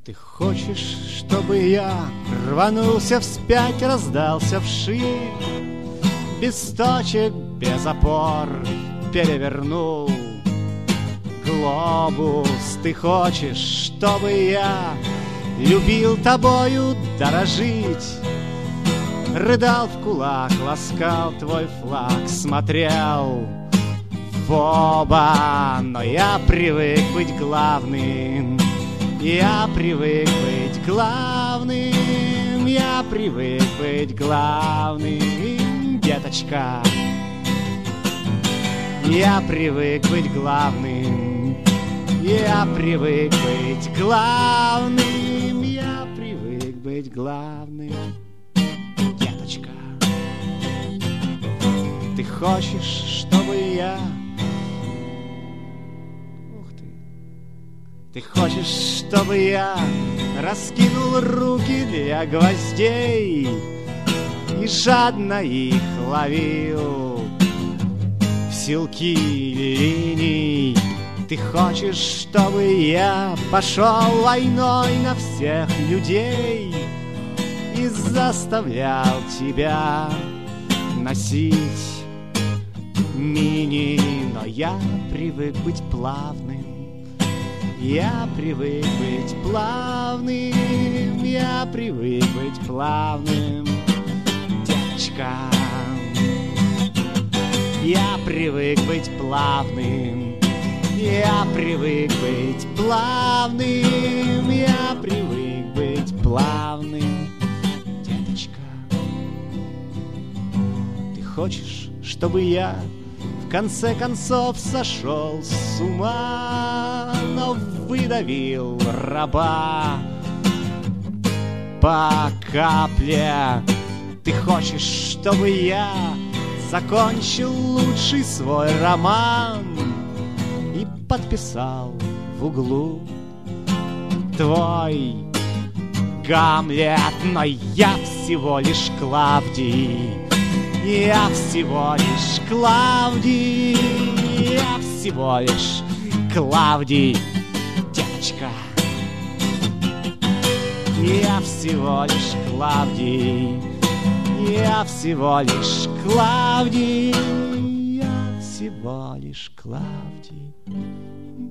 Ты хочешь, чтобы я рванулся вспять, раздался вширь, без точек, без опор перевернул глобус. Ты хочешь, чтобы я любил тобою дорожить, рыдал в кулак, ласкал твой флаг, смотрел в оба. Но я привык быть главным, я привык быть главным, я привык быть главным, деточка. Я привык быть главным, я привык быть главным, я привык быть главным, деточка. Ты хочешь, чтобы я... Ух ты! Ты хочешь, чтобы я раскинул руки для гвоздей и жадно их ловил в силки линий? Ты хочешь, чтобы я пошел войной на всех людей и заставлял тебя носить мини? Но я привык быть плавным, я привык быть плавным, я привык быть плавным, девочка. Я привык быть плавным, я привык быть плавным, я привык быть плавным, деточка. Ты хочешь, чтобы я в конце концов сошел с ума, но выдавил раба по капле? Ты хочешь, чтобы я закончил лучший свой роман и подписал в углу твой Гамлет? Но я всего лишь Клавдий, я всего лишь Клавдий, я всего лишь Клавдий, девочка. Я всего лишь Клавдий, я всего лишь Клавдий, я всего лишь Клавдий,